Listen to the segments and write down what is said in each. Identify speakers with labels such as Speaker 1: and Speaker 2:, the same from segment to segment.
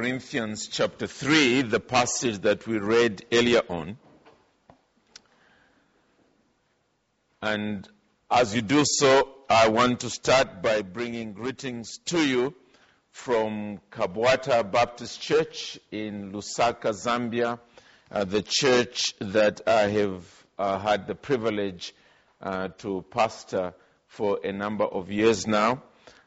Speaker 1: Corinthians chapter 3, the passage that we read earlier on. And as you do so, I want to start by bringing greetings to you from Kabwata Baptist Church in Lusaka, Zambia, the church that I have had the privilege to pastor for a number of years now.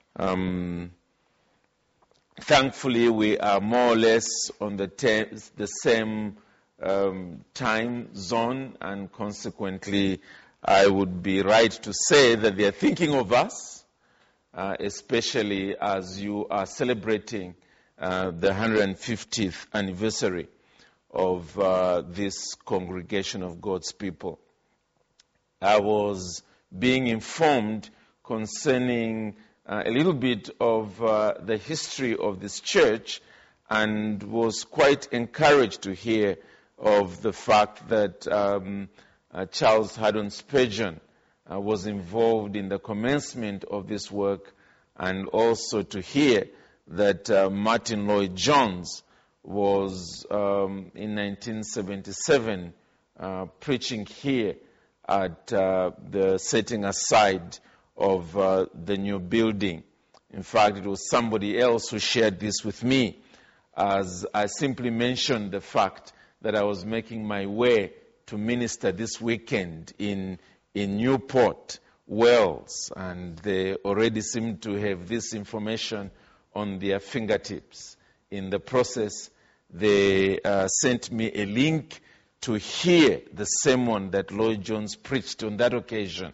Speaker 1: Thankfully, we are more or less on the same time zone, and consequently, I would be right to say that they are thinking of us, especially as you are celebrating the 150th anniversary of this congregation of God's people. I was being informed concerning a little bit of the history of this church, and was quite encouraged to hear of the fact that Charles Haddon Spurgeon was involved in the commencement of this work, and also to hear that Martin Lloyd-Jones was in 1977 preaching here at the setting aside of the new building. In fact, it was somebody else who shared this with me, as I simply mentioned the fact that I was making my way to minister this weekend in Newport, Wales, and they already seem to have this information on their fingertips. In the process, they sent me a link to hear the sermon that Lloyd-Jones preached on that occasion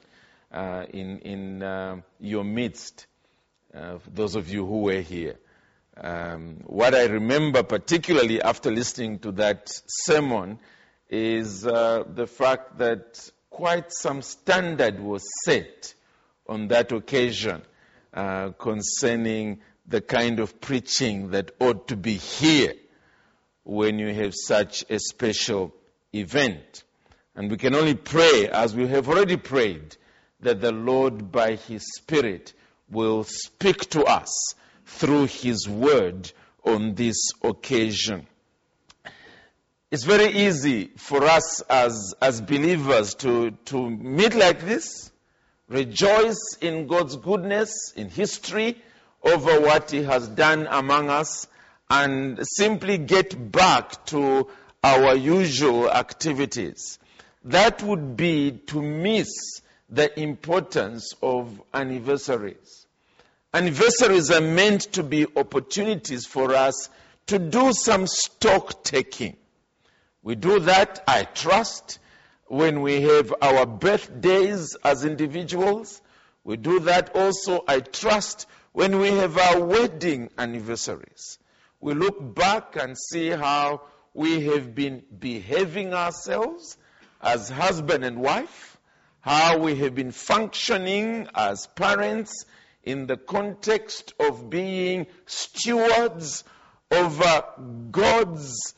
Speaker 1: in your midst, those of you who were here. What I remember particularly after listening to that sermon is the fact that quite some standard was set on that occasion concerning the kind of preaching that ought to be here when you have such a special event. And we can only pray, as we have already prayed, that the Lord by His Spirit will speak to us through His Word on this occasion. It's very easy for us as believers to meet like this, rejoice in God's goodness, in history, over what He has done among us, and simply get back to our usual activities. That would be to miss the importance of anniversaries. Anniversaries are meant to be opportunities for us to do some stock taking. We do that, I trust, when we have our birthdays as individuals. We do that also, I trust, when we have our wedding anniversaries. We look back and see how we have been behaving ourselves as husband and wife, how we have been functioning as parents in the context of being stewards over God's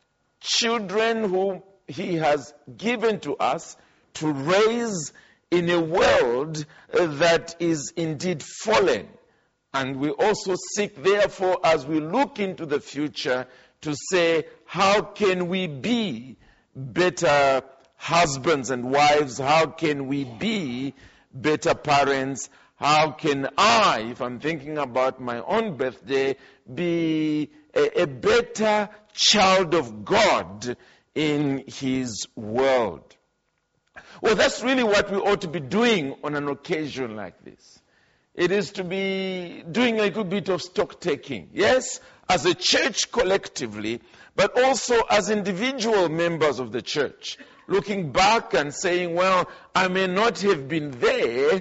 Speaker 1: children whom He has given to us to raise in a world that is indeed fallen. And we also seek, therefore, as we look into the future, to say, how can we be better husbands and wives? How can we be better parents? How can I, if I'm thinking about my own birthday, be a better child of God in His world? Well, that's really what we ought to be doing on an occasion like this. It is to be doing a little bit of stock taking. Yes, as a church collectively, but also as individual members of the church. Looking back and saying, well, I may not have been there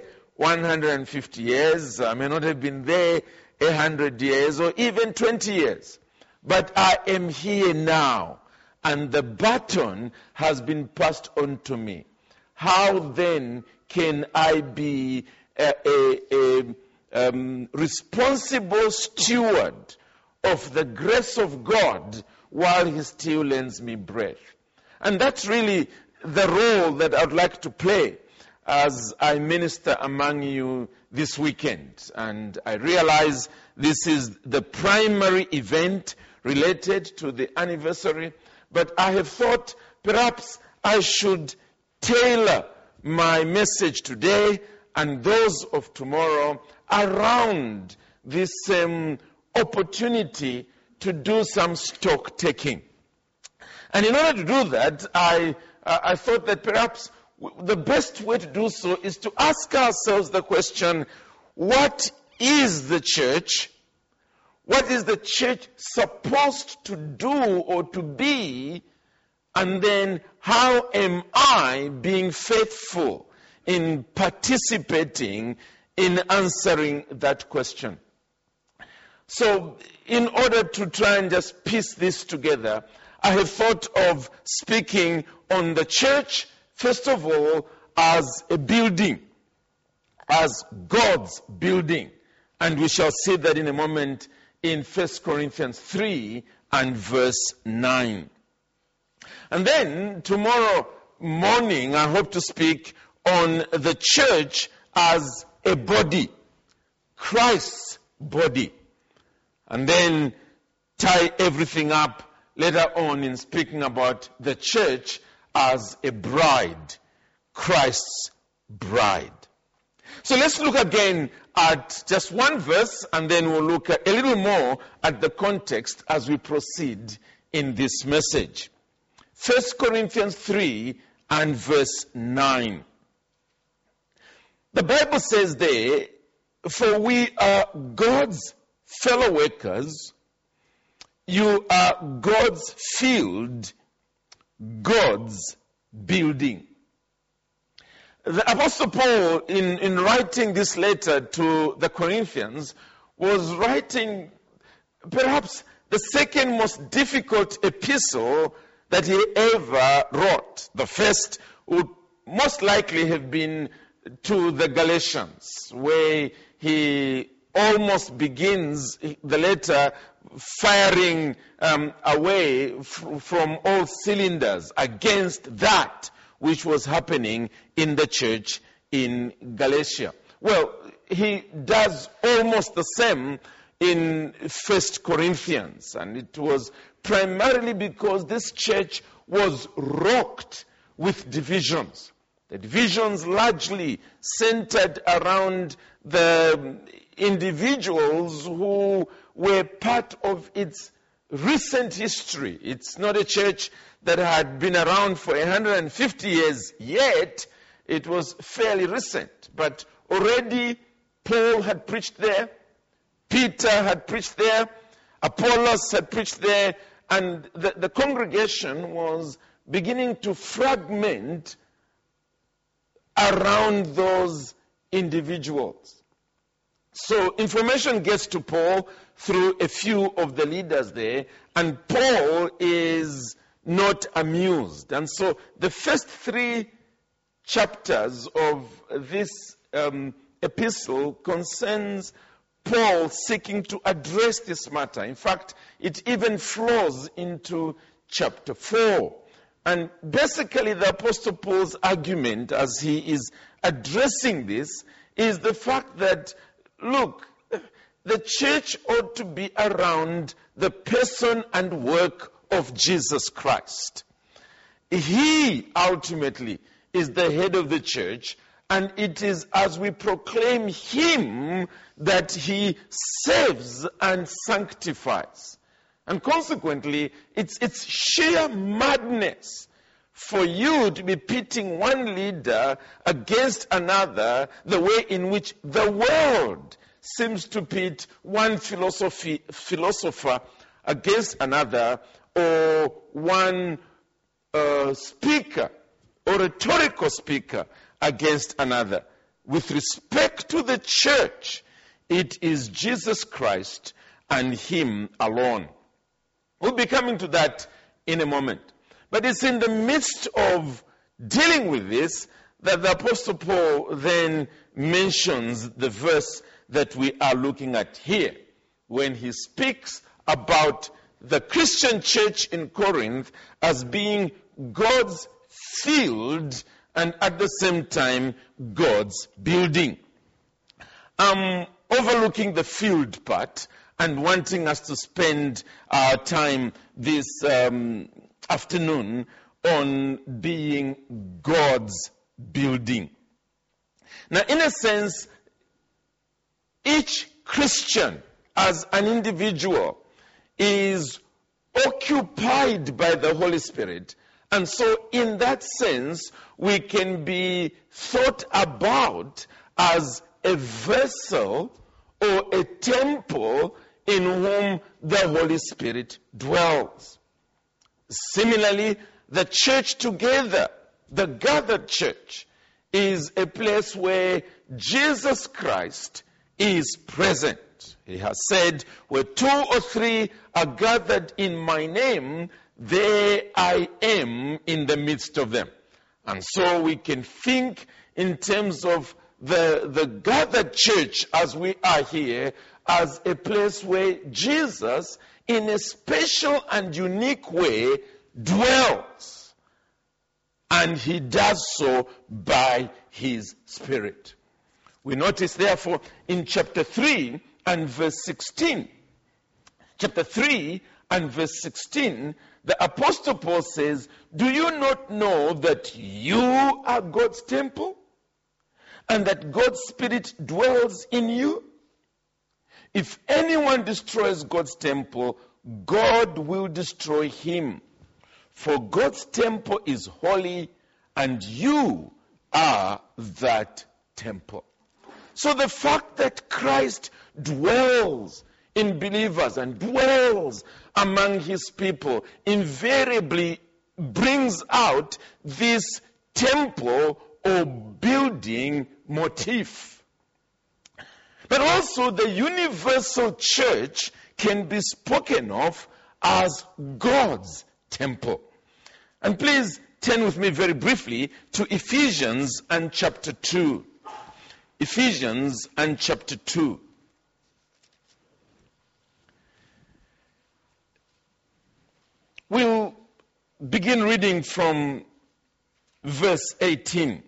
Speaker 1: 150 years, I may not have been there 100 years, or even 20 years. But I am here now, and the baton has been passed on to me. How then can I be a responsible steward of the grace of God while He still lends me breath? And that's really the role that I'd like to play as I minister among you this weekend. And I realize this is the primary event related to the anniversary, but I have thought perhaps I should tailor my message today and those of tomorrow around this opportunity to do some stock taking. And in order to do that, I thought that perhaps the best way to do so is to ask ourselves the question, what is the church? What is the church supposed to do or to be? And then, how am I being faithful in participating in answering that question? So, in order to try and just piece this together, I have thought of speaking on the church, first of all, as a building, as God's building. And we shall see that in a moment in 1 Corinthians 3 and verse 9. And then tomorrow morning, I hope to speak on the church as a body, Christ's body. And then tie everything up later on in speaking about the church as a bride, Christ's bride. So let's look again at just one verse, and then we'll look at a little more at the context as we proceed in this message. 1 Corinthians 3 and verse 9. The Bible says there, for we are God's fellow workers, you are God's field, God's building. The Apostle Paul, in writing this letter to the Corinthians, was writing perhaps the second most difficult epistle that he ever wrote. The first would most likely have been to the Galatians, where he almost begins the letter firing away from all cylinders against that which was happening in the church in Galatia. Well, he does almost the same in 1 Corinthians, and it was primarily because this church was rocked with divisions. The divisions largely centered around the individuals who were part of its recent history. It's not a church that had been around for 150 years yet. It was fairly recent. But already Paul had preached there, Peter had preached there, Apollos had preached there, and the congregation was beginning to fragment around those individuals. So information gets to Paul through a few of the leaders there, and Paul is not amused. And so the first 3 chapters of this epistle concerns Paul seeking to address this matter. In fact, it even flows into chapter 4. And basically the Apostle Paul's argument as he is addressing this is the fact that, look, the church ought to be around the person and work of Jesus Christ. He ultimately is the head of the church, and it is as we proclaim him that he saves and sanctifies. And consequently, it's sheer madness for you to be pitting one leader against another the way in which the world seems to pit one philosopher against another, or one speaker or rhetorical speaker against another. With respect to the church, it is Jesus Christ and him alone. We'll be coming to that in a moment. But it's in the midst of dealing with this that the Apostle Paul then mentions the verse that we are looking at here, when he speaks about the Christian church in Corinth as being God's field and at the same time God's building. I'm overlooking the field part, and wanting us to spend our time this afternoon on being God's building. Now, in a sense, each Christian as an individual is occupied by the Holy Spirit. And so in that sense, we can be thought about as a vessel or a temple in whom the Holy Spirit dwells. Similarly, the church together, the gathered church, is a place where Jesus Christ is present. He has said, where 2 or 3 are gathered in my name, there I am in the midst of them. And so we can think in terms of the gathered church as we are here as a place where Jesus, in a special and unique way, dwells. And he does so by his Spirit. We notice, therefore, in chapter 3 and verse 16, chapter 3 and verse 16, the Apostle Paul says, do you not know that you are God's temple and that God's Spirit dwells in you? If anyone destroys God's temple, God will destroy him. For God's temple is holy, and you are that temple. So the fact that Christ dwells in believers and dwells among his people invariably brings out this temple or building motif. But also the universal church can be spoken of as God's temple. And please turn with me very briefly to Ephesians and chapter 2. Ephesians and chapter 2. We'll begin reading from verse 18.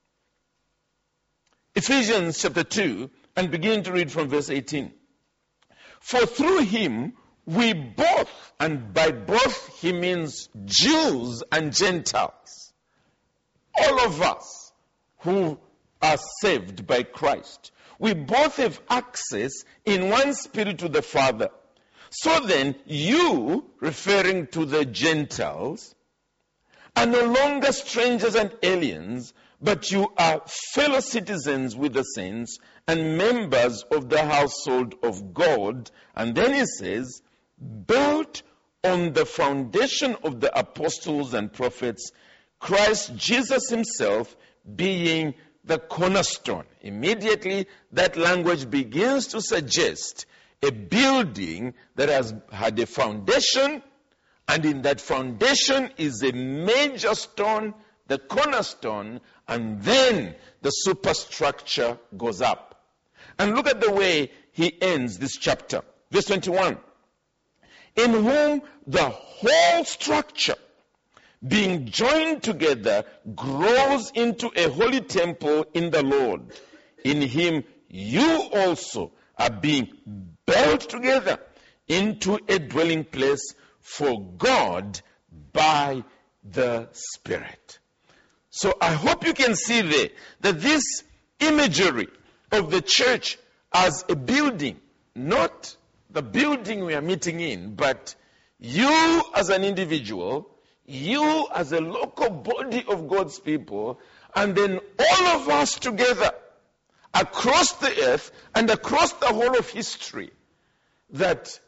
Speaker 1: Ephesians chapter 2, and begin to read from verse 18. For through him we both, and by both he means Jews and Gentiles, all of us who are saved by Christ, we both have access in one Spirit to the Father. So then, you, referring to the Gentiles, are no longer strangers and aliens, but you are fellow citizens with the saints and members of the household of God. And then he says, built on the foundation of the apostles and prophets, Christ Jesus himself being the cornerstone. Immediately, that language begins to suggest a building that has had a foundation, and in that foundation is a major stone, the cornerstone, and then the superstructure goes up. And look at the way he ends this chapter. Verse 21. In whom the whole structure, being joined together, grows into a holy temple in the Lord. In him you also are being built together into a dwelling place for God by the Spirit. So I hope you can see there that this imagery of the church as a building, not the building we are meeting in, but you as an individual, you as a local body of God's people, and then all of us together across the earth and across the whole of history, that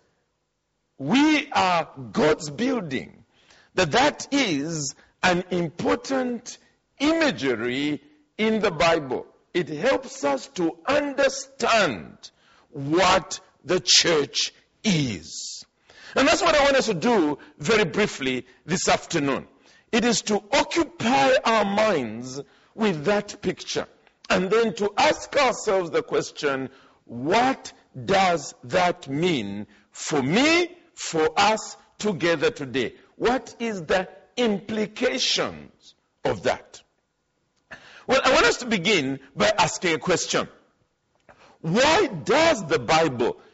Speaker 1: we are God's building, that is an important imagery in the Bible. It helps us to understand what the church is. And that's what I want us to do very briefly this afternoon. It is to occupy our minds with that picture, and then to ask ourselves the question, what does that mean for me, for us together today? What is the implications of that? Well, I want us to begin by asking a question. Why does the Bible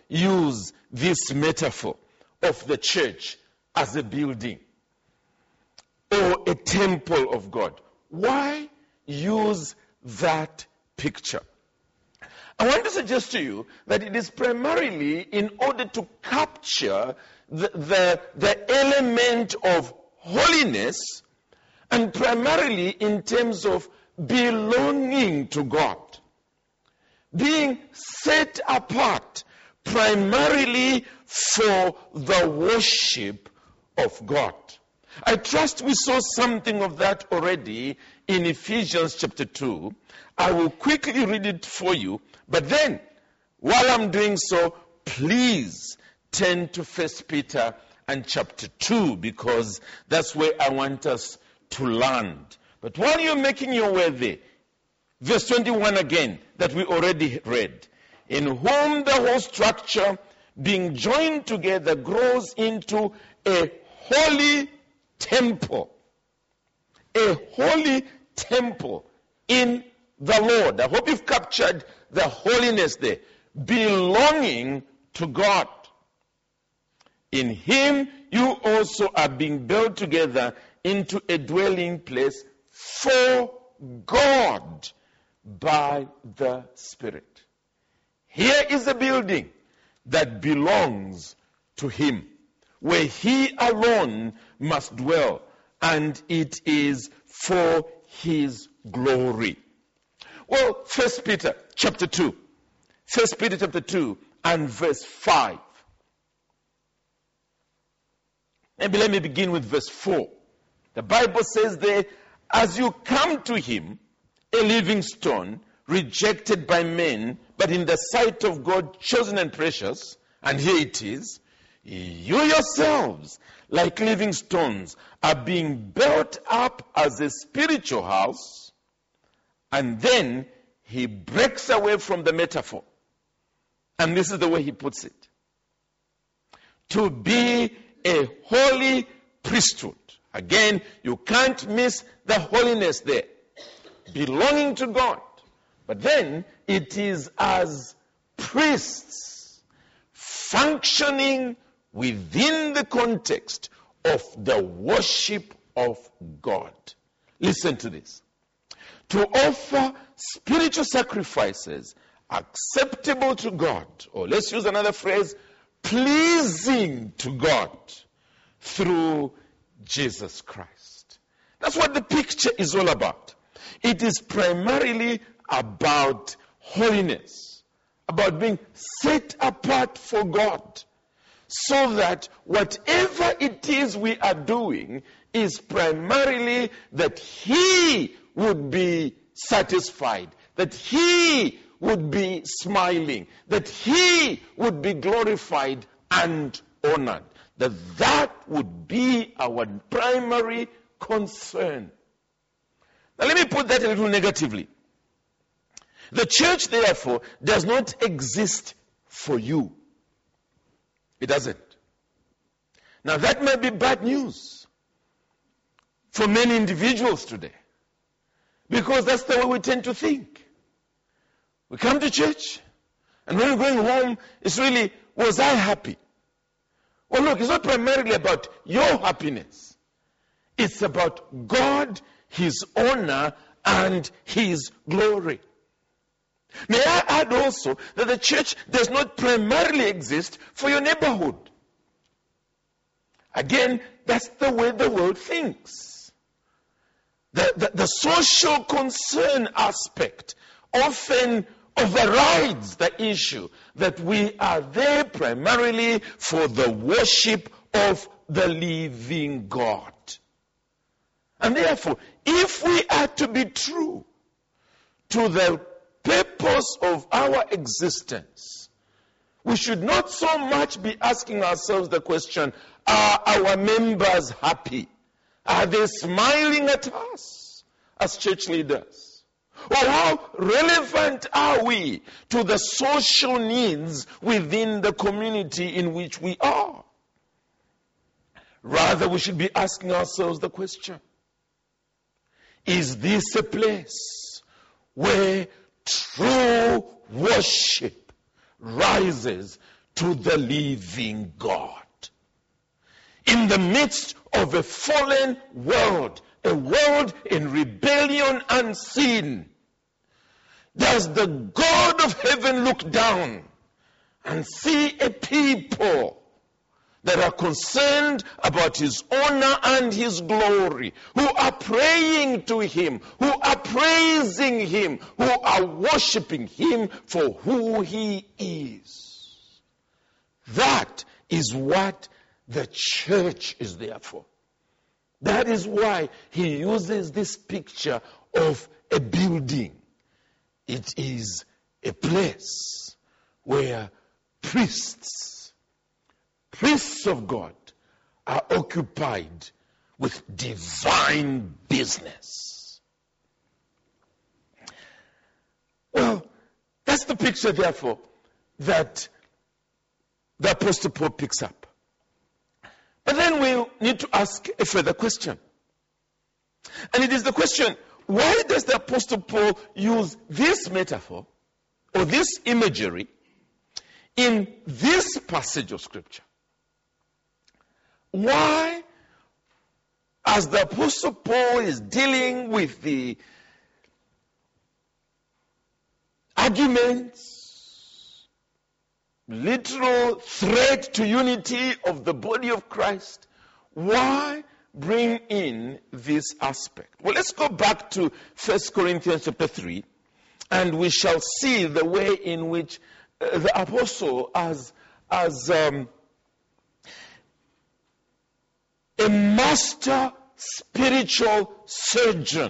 Speaker 1: use this metaphor of the church as a building or a temple of God? Why use that picture? I want to suggest to you that it is primarily in order to capture the element of holiness, and primarily in terms of belonging to God, being set apart primarily for the worship of God. I trust we saw something of that already in Ephesians chapter 2. I will quickly read it for you, but then, while I'm doing so, please turn to 1 Peter and chapter 2, because that's where I want us to land. But while you're making your way there, verse 21 again, that we already read, in whom the whole structure, being joined together, grows into a holy temple. A holy temple in the Lord. I hope you've captured the holiness there. Belonging to God. In Him, you also are being built together into a dwelling place for God by the Spirit. Here is a building that belongs to Him, where He alone must dwell, and it is for His glory. Well, 1 Peter chapter 2. 1 Peter chapter 2 and verse 5. Maybe let me begin with verse 4. The Bible says there, as you come to Him, a living stone, rejected by men, but in the sight of God, chosen and precious, and here it is, you yourselves, like living stones, are being built up as a spiritual house. And then he breaks away from the metaphor. And this is the way he puts it. To be a holy priesthood. Again, you can't miss the holiness there. Belonging to God. But then it is as priests functioning within the context of the worship of God. Listen to this. To offer spiritual sacrifices acceptable to God, or let's use another phrase, pleasing to God through Jesus Christ. That's what the picture is all about. It is primarily about holiness, about being set apart for God, so that whatever it is we are doing is primarily that He would be satisfied, that He would be smiling, that He would be glorified and honored, that would be our primary concern. Now let me put that a little negatively. The church, therefore, does not exist for you. It doesn't. Now that may be bad news for many individuals today, because that's the way we tend to think. We come to church, and when we're going home, it's really, was I happy? Well, look, it's not primarily about your happiness. It's about God, His honor, and His glory. May I add also that the church does not primarily exist for your neighborhood. Again, that's the way the world thinks. The social concern aspect often overrides the issue that we are there primarily for the worship of the living God. And therefore, if we are to be true to the purpose of our existence, we should not so much be asking ourselves the question, are our members happy? Are they smiling at us as church leaders? Or how relevant are we to the social needs within the community in which we are? Rather, we should be asking ourselves the question, is this a place where true worship rises to the living God. In the midst of a fallen world, a world in rebellion and sin, does the God of heaven look down and see a people that are concerned about His honor and His glory, who are praying to Him, who are praising Him, who are worshiping Him for who He is? That is what the church is there for. That is why he uses this picture of a building. It is a place where priests of God are occupied with divine business. Well, that's the picture, therefore, that the Apostle Paul picks up. But then we need to ask a further question. And it is the question, why does the Apostle Paul use this metaphor or this imagery in this passage of Scripture? Why, as the Apostle Paul is dealing with the arguments, literal threat to unity of the body of Christ, why bring in this aspect? Well, let's go back to 1 Corinthians chapter 3, and we shall see the way in which the apostle, as a master spiritual surgeon,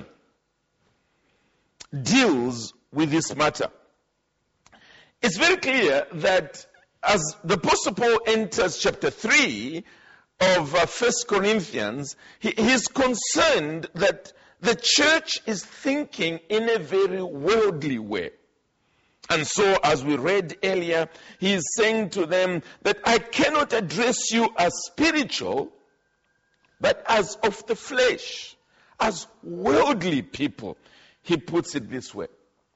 Speaker 1: deals with this matter. It's very clear that as the Apostle Paul enters chapter 3 of 1 Corinthians, he is concerned that the church is thinking in a very worldly way. And so, as we read earlier, he is saying to them that I cannot address you as spiritual, but as of the flesh, as worldly people. He puts it this way.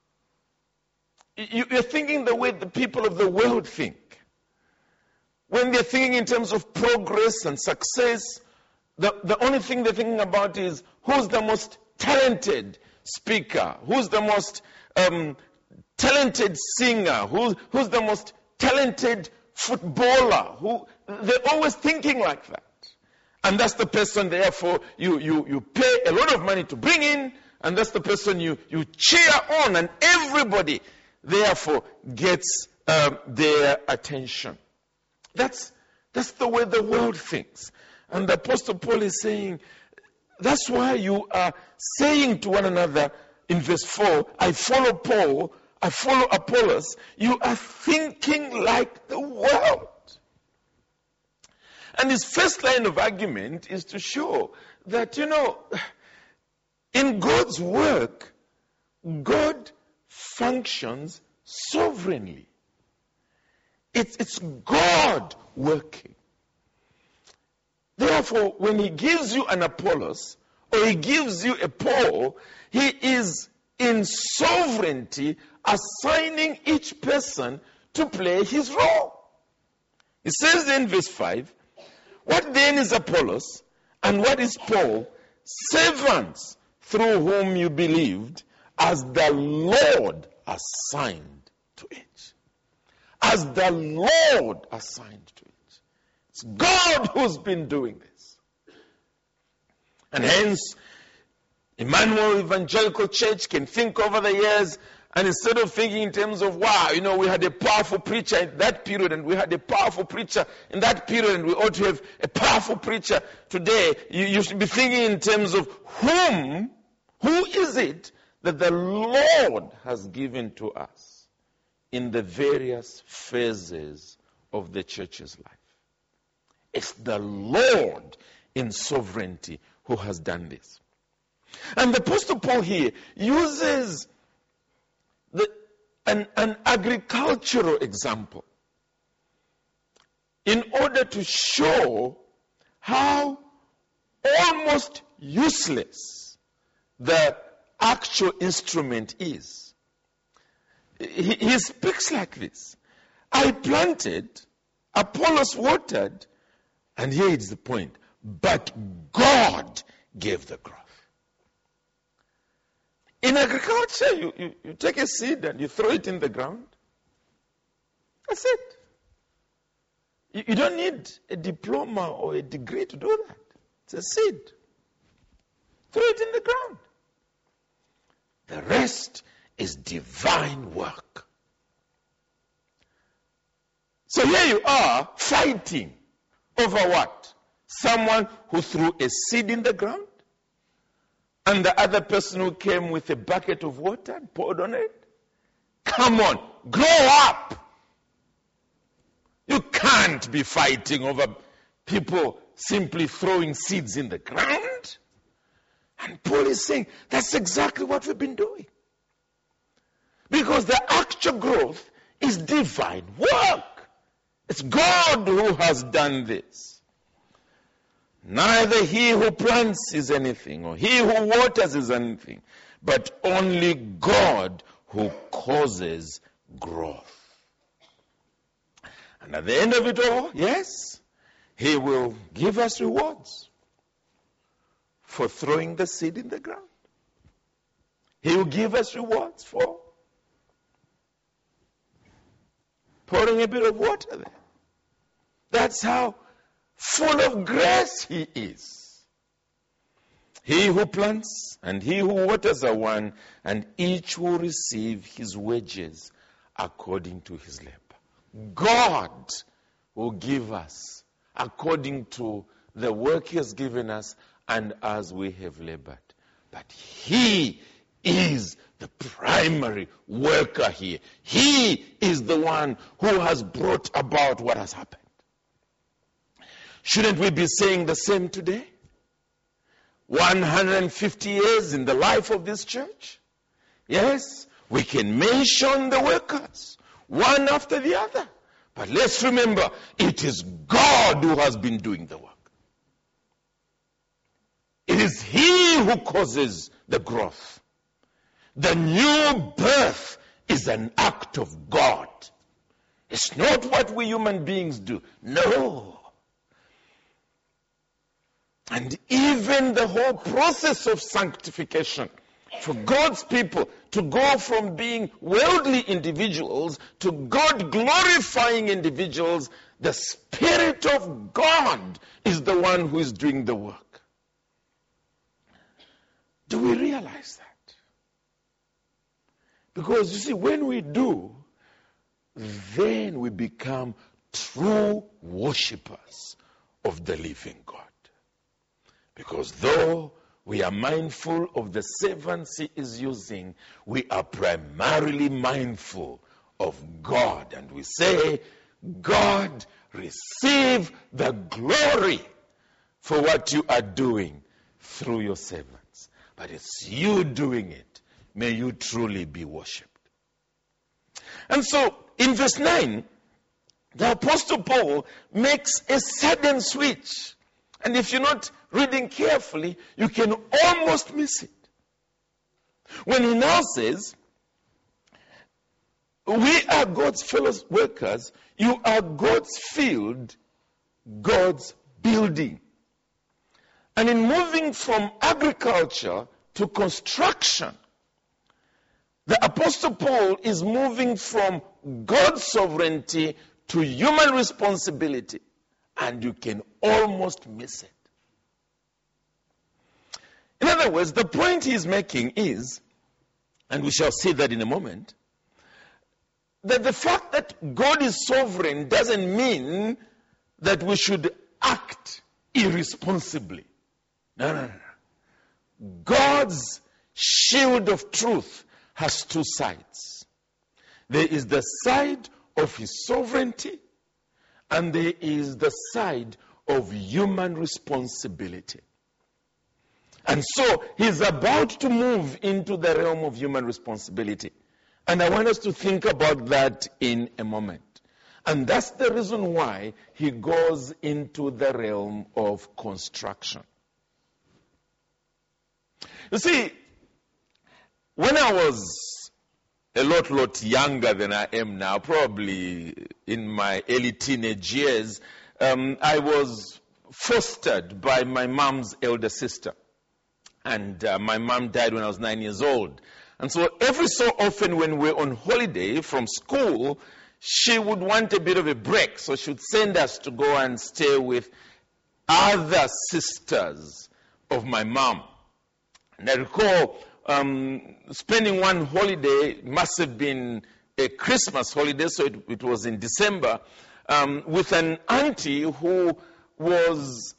Speaker 1: You're thinking the way the people of the world think. When they're thinking in terms of progress and success, the only thing they're thinking about is who's the most talented speaker, who's the most talented singer, who's the most talented footballer. They're always thinking like that. And that's the person, therefore, you pay a lot of money to bring in, and that's the person you cheer on, and everybody therefore gets their attention. That's the way the world thinks. And the Apostle Paul is saying, that's why you are saying to one another in verse 4, I follow Paul, I follow Apollos. You are thinking like the world. And his first line of argument is to show that, in God's work, God functions sovereignly. It's God working. Therefore, when he gives you an Apollos, or he gives you a Paul, he is in sovereignty assigning each person to play his role. He says in verse 5, what then is Apollos, and what is Paul? Servants through whom you believed, as the Lord assigned to each. As the Lord assigned to each. It's God who's been doing this. And hence, Emmanuel Evangelical Church can think over the years, and instead of thinking in terms of, wow, we had a powerful preacher in that period, and we had a powerful preacher in that period, and we ought to have a powerful preacher today, you should be thinking in terms of who is it that the Lord has given to us in the various phases of the church's life. It's the Lord in sovereignty who has done this. And the Apostle Paul here uses an agricultural example in order to show how almost useless the actual instrument is. He speaks like this. I planted, Apollos watered, and here is the point, but God gave the growth. In agriculture, you take a seed and you throw it in the ground. That's it. You don't need a diploma or a degree to do that. It's a seed. Throw it in the ground. The rest is divine work. So here you are fighting over what? Someone who threw a seed in the ground, and the other person who came with a bucket of water and poured on it. Come on, grow up. You can't be fighting over people simply throwing seeds in the ground. And Paul is saying that's exactly what we've been doing. Because the actual growth is divine work. It's God who has done this. Neither he who plants is anything, or he who waters is anything, but only God who causes growth. And at the end of it all, yes, he will give us rewards for throwing the seed in the ground. He will give us rewards for pouring a bit of water there. That's how full of grace he is. He who plants and he who waters are one, and each will receive his wages according to his labor. God will give us according to the work he has given us and as we have labored. But he is the primary worker here. He is the one who has brought about what has happened. Shouldn't we be saying the same today? 150 years in the life of this church? Yes, we can mention the workers, one after the other. But let's remember, it is God who has been doing the work. It is He who causes the growth. The new birth is an act of God. It's not what we human beings do. No. And even the whole process of sanctification, for God's people to go from being worldly individuals to God-glorifying individuals, the Spirit of God is the one who is doing the work. Do we realize that? Because you see, when we do, then we become true worshippers of the living God. Because though we are mindful of the servants he is using, we are primarily mindful of God. And we say, God, receive the glory for what you are doing through your servants. But it's you doing it. May you truly be worshipped. And so, in verse 9, the Apostle Paul makes a sudden switch. And if you're not reading carefully, you can almost miss it. When he now says, we are God's fellow workers, you are God's field, God's building. And in moving from agriculture to construction, the Apostle Paul is moving from God's sovereignty to human responsibility. And you can almost miss it. In other words, the point he's making is, and we shall see that in a moment, that the fact that God is sovereign doesn't mean that we should act irresponsibly. No. God's shield of truth has two sides. There is the side of his sovereignty, and there is the side of human responsibility. And so he's about to move into the realm of human responsibility. And I want us to think about that in a moment. And that's the reason why he goes into the realm of construction. You see, when I was a lot younger than I am now, probably in my early teenage years, I was fostered by my mom's elder sister. And my mom died when I was 9 years old. And so every so often when we're on holiday from school, she would want a bit of a break. So she would send us to go and stay with other sisters of my mom. And I recall spending one holiday, must have been a Christmas holiday, so it was in December, with an auntie who was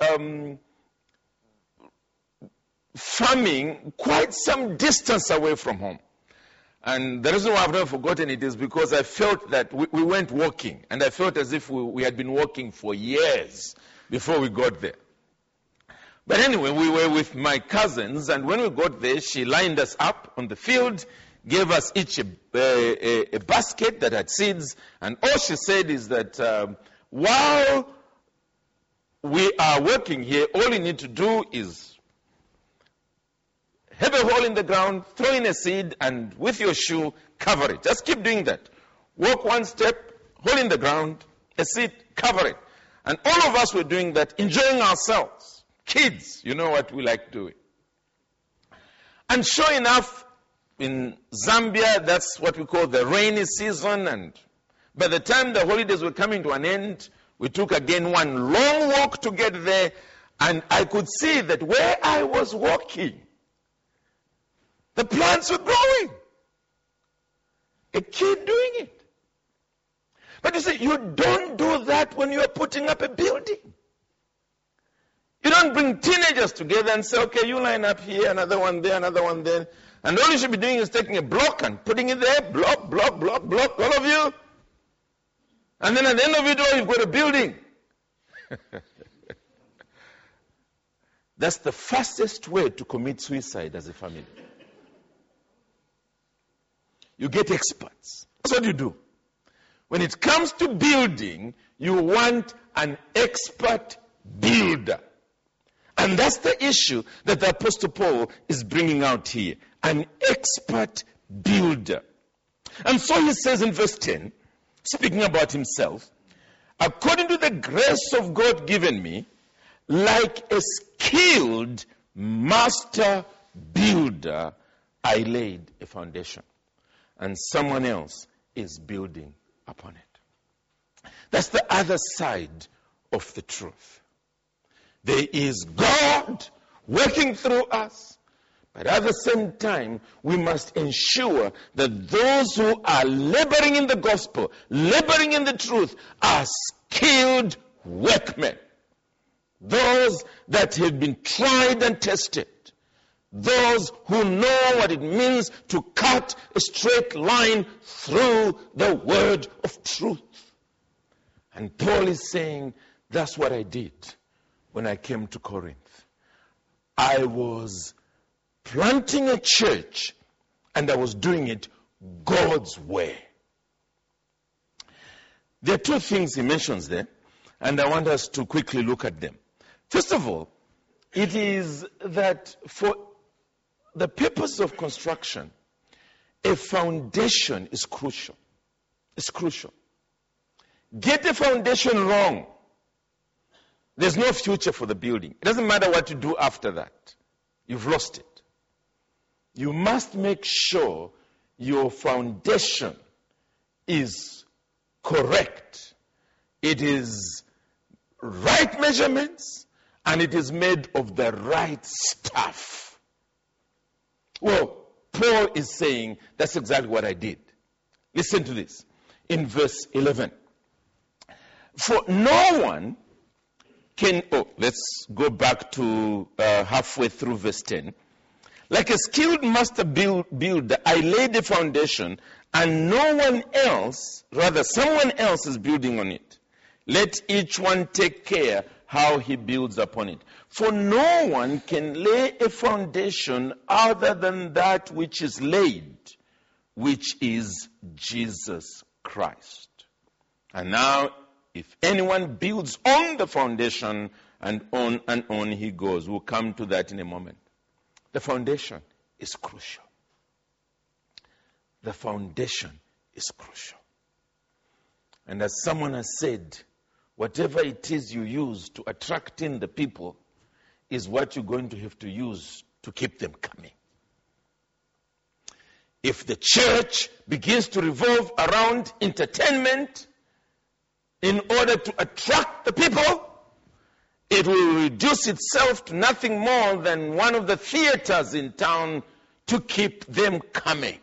Speaker 1: farming quite some distance away from home. And the reason why I've never forgotten it is because I felt that we went walking, and I felt as if we had been walking for years before we got there. But anyway, we were with my cousins, and when we got there, she lined us up on the field, gave us each a basket that had seeds, and all she said is that while we are working here, all you need to do is have a hole in the ground, throw in a seed, and with your shoe, cover it. Just keep doing that. Walk one step, hole in the ground, a seed, cover it. And all of us were doing that, enjoying ourselves. Kids, you know what we like doing. And sure enough, in Zambia, that's what we call the rainy season. And by the time the holidays were coming to an end, we took again one long walk to get there. And I could see that where I was walking, the plants were growing. A kid doing it. But you see, you don't do that when you are putting up a building. You don't bring teenagers together and say, okay, you line up here, another one there, another one there. And all you should be doing is taking a block and putting it there, block, all of you. And then at the end of it all, you've got a building. That's the fastest way to commit suicide as a family. You get experts. That's what you do. When it comes to building, you want an expert builder. And that's the issue that the Apostle Paul is bringing out here. An expert builder. And so he says in verse 10, speaking about himself, according to the grace of God given me, like a skilled master builder, I laid a foundation. And someone else is building upon it. That's the other side of the truth. There is God working through us, but at the same time, we must ensure that those who are laboring in the gospel, laboring in the truth, are skilled workmen. Those that have been tried and tested. Those who know what it means to cut a straight line through the word of truth. And Paul is saying, that's what I did when I came to Corinth. I was planting a church, and I was doing it God's way. There are two things he mentions there, and I want us to quickly look at them. First of all, it is that for the purpose of construction, a foundation is crucial. It's crucial. Get the foundation wrong, there's no future for the building. It doesn't matter what you do after that. You've lost it. You must make sure your foundation is correct. It is right measurements, and it is made of the right stuff. Well, Paul is saying that's exactly what I did. Listen to this. In verse 11. For no one can... let's go back to halfway through verse 10. Like a skilled master builder, I laid the foundation, and no one else, rather someone else is building on it. Let each one take care how he builds upon it. For no one can lay a foundation other than that which is laid, which is Jesus Christ. And now, if anyone builds on the foundation, and on he goes. We'll come to that in a moment. The foundation is crucial. the foundation is crucial. And as someone has said, whatever it is you use to attract in the people is what you're going to have to use to keep them coming. If the church begins to revolve around entertainment in order to attract the people, it will reduce itself to nothing more than one of the theaters in town to keep them coming.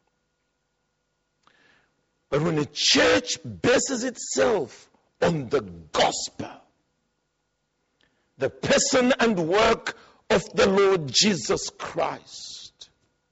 Speaker 1: But when a church bases itself on the gospel, the person and work of the Lord Jesus Christ,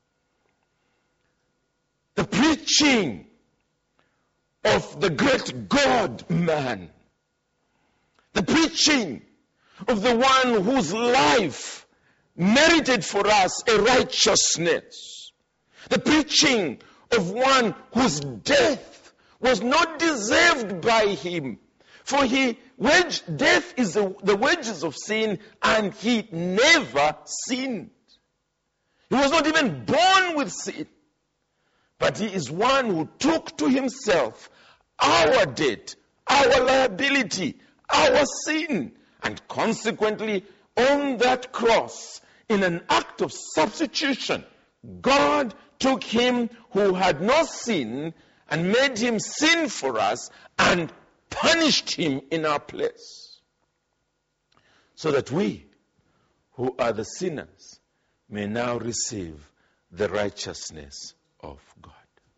Speaker 1: the preaching of the great God-man, the preaching of the one whose life merited for us a righteousness, the preaching of one whose death was not deserved by him, for death is the wages of sin, and he never sinned. He was not even born with sin. But he is one who took to himself our debt, our liability, our sin. And consequently, on that cross, in an act of substitution, God took him who had no sin and made him sin for us and punished him in our place. So that we, who are the sinners, may now receive the righteousness of God.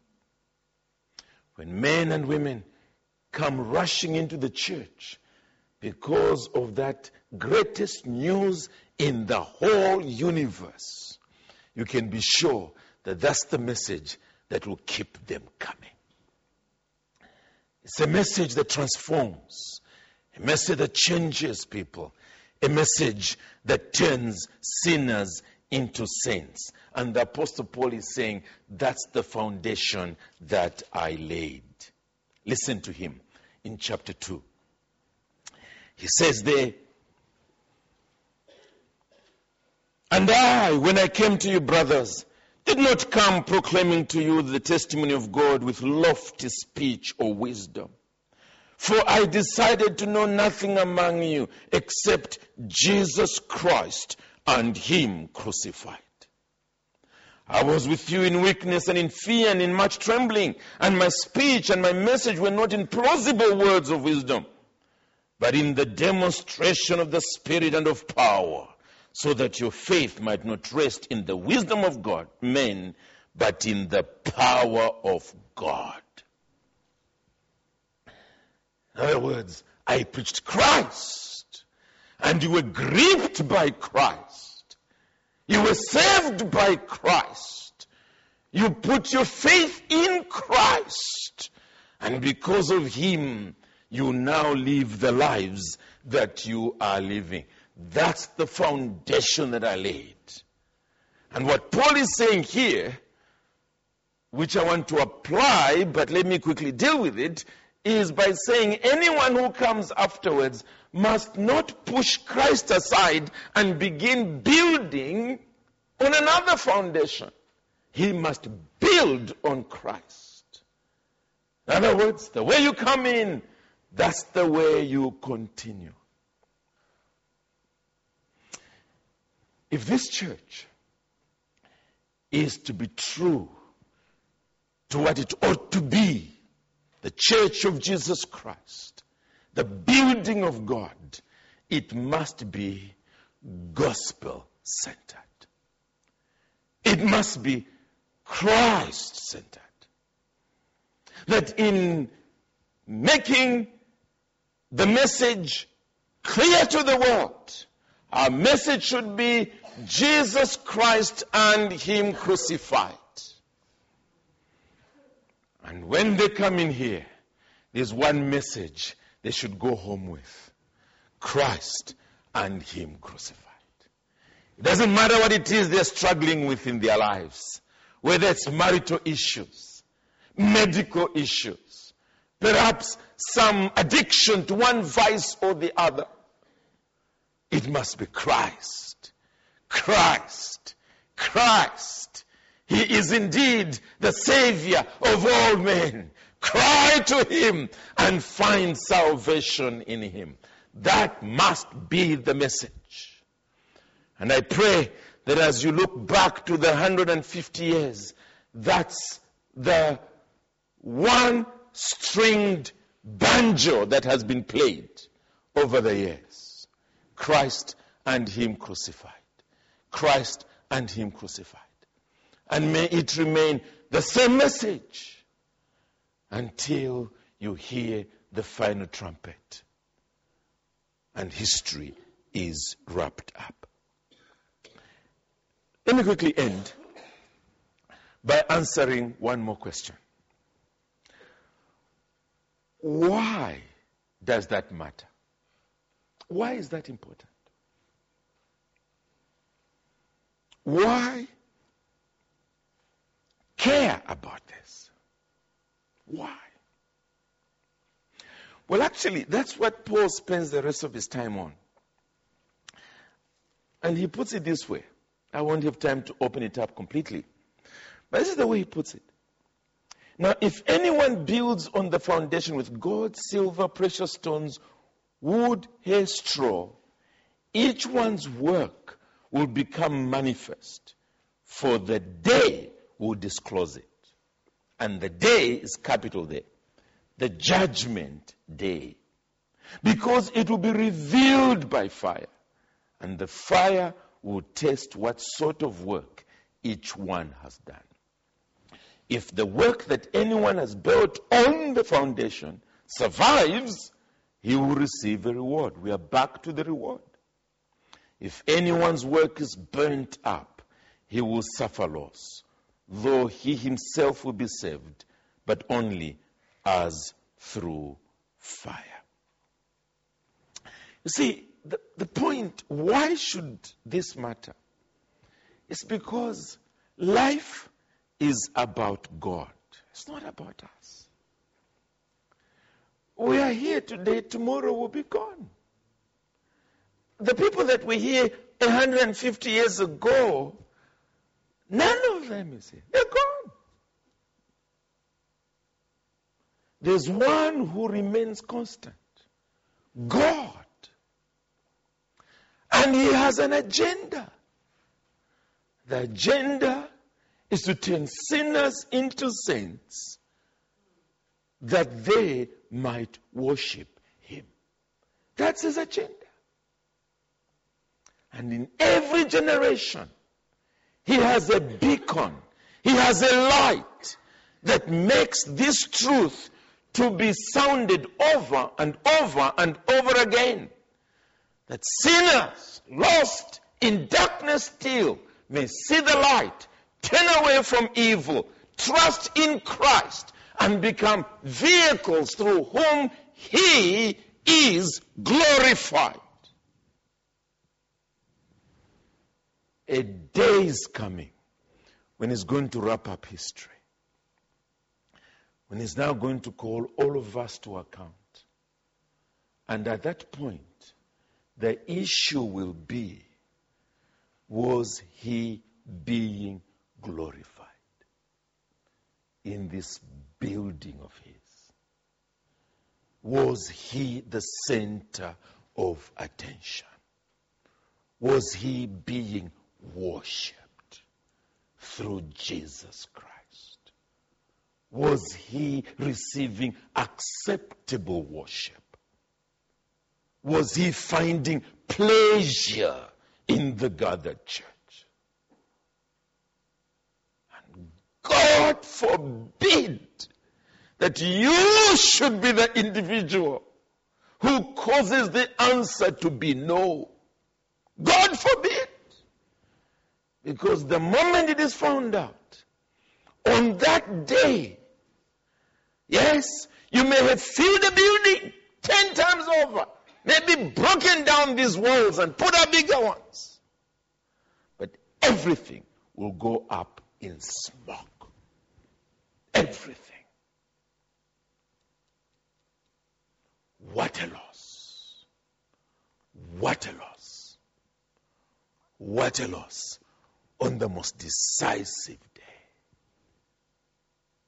Speaker 1: When men and women come rushing into the church because of that greatest news in the whole universe, you can be sure that that's the message that will keep them coming. It's a message that transforms, a message that changes people, a message that turns sinners into saints. And the Apostle Paul is saying, that's the foundation that I laid. Listen to him in chapter 2. He says there, and I, when I came to you, brothers, did not come proclaiming to you the testimony of God with lofty speech or wisdom. For I decided to know nothing among you except Jesus Christ and him crucified. I was with you in weakness and in fear and in much trembling, and my speech and my message were not in plausible words of wisdom, but in the demonstration of the Spirit and of power, so that your faith might not rest in the wisdom of God, men, but in the power of God. In other words, I preached Christ, and you were gripped by Christ. You were saved by Christ. You put your faith in Christ, and because of him, you now live the lives that you are living. That's the foundation that I laid. And what Paul is saying here, which I want to apply, but let me quickly deal with it, is by saying anyone who comes afterwards must not push Christ aside and begin building on another foundation. He must build on Christ. In other words, the way you come in, that's the way you continue. If this church is to be true to what it ought to be, the church of Jesus Christ, the building of God, it must be gospel-centered. It must be Christ-centered. That in making the message clear to the world, our message should be Jesus Christ and him crucified. And when they come in here, there's one message they should go home with: Christ and him crucified. It doesn't matter what it is they're struggling with in their lives, whether it's marital issues, medical issues, perhaps some addiction to one vice or the other. It must be Christ, Christ, Christ. He is indeed the Savior of all men. Cry to him and find salvation in him. That must be the message. And I pray that as you look back to the 150 years, that's the one-stringed banjo that has been played over the years. Christ and him crucified. Christ and him crucified. And may it remain the same message until you hear the final trumpet and history is wrapped up. Let me quickly end by answering one more question. Why does that matter? Why is that important? Why care about this? Why? Well, actually, that's what Paul spends the rest of his time on. And he puts it this way. I won't have time to open it up completely. But this is the way he puts it. Now, if anyone builds on the foundation with gold, silver, precious stones, wood, hay, straw, each one's work will become manifest, for the day will disclose it. And the day is capital there. The judgment day. Because it will be revealed by fire. And the fire will test what sort of work each one has done. If the work that anyone has built on the foundation survives, he will receive a reward. We are back to the reward. If anyone's work is burnt up, he will suffer loss, though he himself will be saved, but only as through fire. You see, the point, why should this matter? It's because life is about God. It's not about us. We are here today, tomorrow we'll be gone. The people that were here 150 years ago, none of them is here. They're gone. There's one who remains constant. God. And he has an agenda. The agenda is to turn sinners into saints, that they might worship him. That's his agenda. And in every generation, he has a beacon, he has a light that makes this truth to be sounded over and over and over again. That sinners lost in darkness still may see the light, turn away from evil, trust in Christ, and become vehicles through whom he is glorified. A day is coming when he's going to wrap up history. When he's now going to call all of us to account. And at that point, the issue will be, was he being glorified in this building of his? Was he the center of attention? Was he being worshipped through Jesus Christ? Was he receiving acceptable worship? Was he finding pleasure in the gathered church? And God forbid that you should be the individual who causes the answer to be no. God forbid. Because the moment it is found out, on that day, yes, you may have filled the building 10 times over, maybe broken down these walls and put up bigger ones. But everything will go up in smoke. Everything. What a loss. What a loss. What a loss on the most decisive day.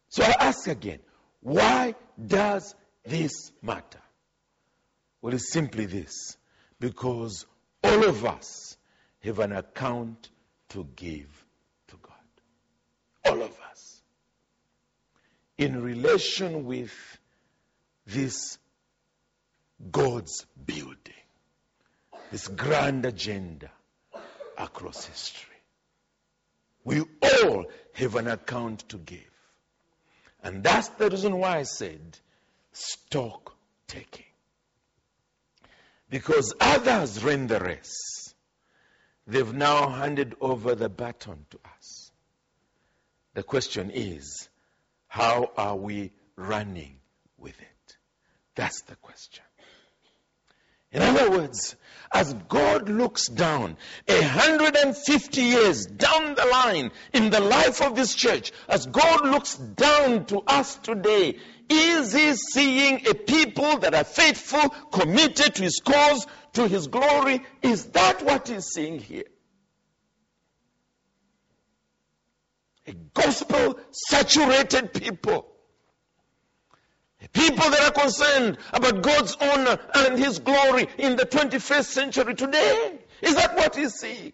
Speaker 1: So I ask again, why does this matter? Well, it's simply this. Because all of us have an account to give to God. All of us. In relation with this God's building, this grand agenda across history. We all have an account to give. And that's the reason why I said stock taking. Because others ran the race. They've now handed over the baton to us. The question is, how are we running with it? That's the question. In other words, as God looks down 150 years down the line in the life of this church, as God looks down to us today, is He seeing a people that are faithful, committed to His cause, to His glory? Is that what He's seeing here? A gospel-saturated people. People that are concerned about God's honor and His glory in the 21st century today. Is that what He's seeing?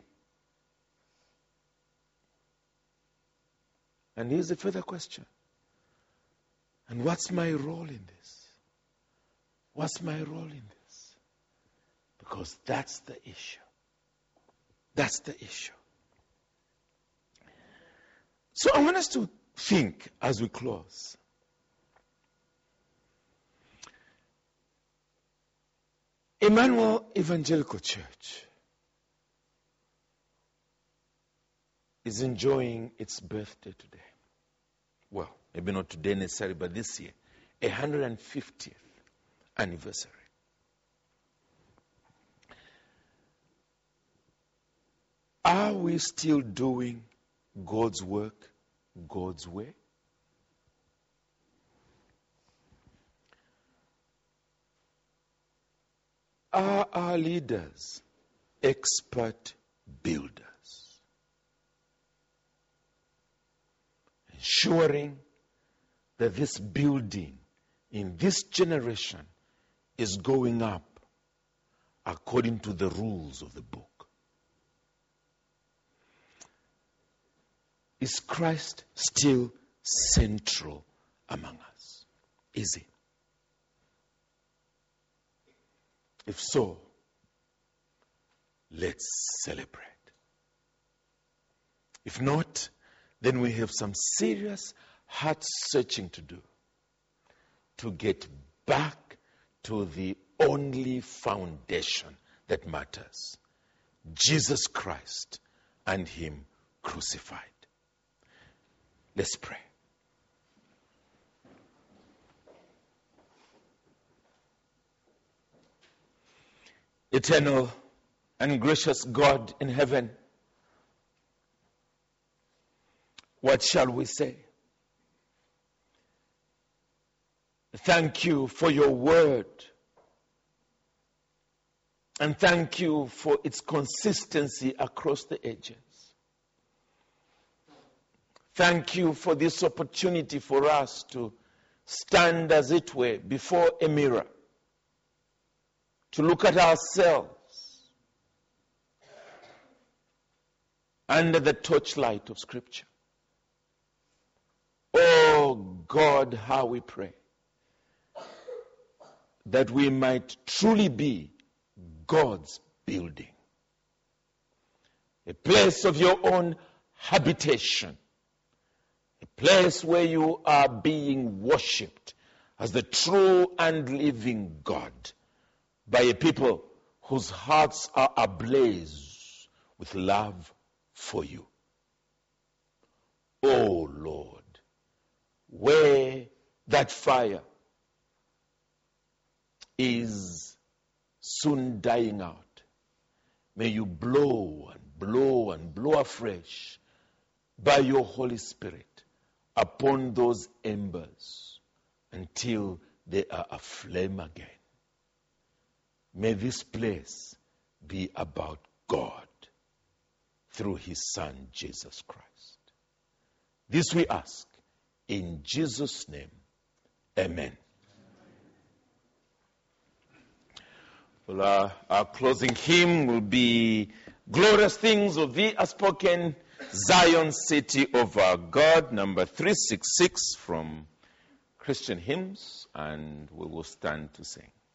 Speaker 1: And here's a further question. And what's my role in this? What's my role in this? Because that's the issue. That's the issue. So I want us to think as we close. Emmanuel Evangelical Church is enjoying its birthday today. Well, maybe not today necessarily, but this year, 150th anniversary. Are we still doing God's work God's way? Are our leaders expert builders? Ensuring that this building in this generation is going up according to the rules of the book. Is Christ still central among us? Is He? If so, let's celebrate. If not, then we have some serious heart searching to do to get back to the only foundation that matters: Jesus Christ and Him crucified. Let's pray. Eternal and gracious God in heaven, what shall we say? Thank you for your word. And thank you for its consistency across the ages. Thank you for this opportunity for us to stand, as it were, before a mirror, to look at ourselves under the torchlight of Scripture. Oh God, how we pray that we might truly be God's building, a place of your own habitation, a place where you are being worshipped as the true and living God by a people whose hearts are ablaze with love for you. Oh Lord, where that fire is soon dying out, may you blow and blow and blow afresh by your Holy Spirit upon those embers until they are aflame again. May this place be about God through His Son, Jesus Christ. This we ask In Jesus' name, amen. Well, our closing hymn will be Glorious Things of Thee Are Spoken, Zion City of Our God, number 366 from Christian Hymns, and we will stand to sing.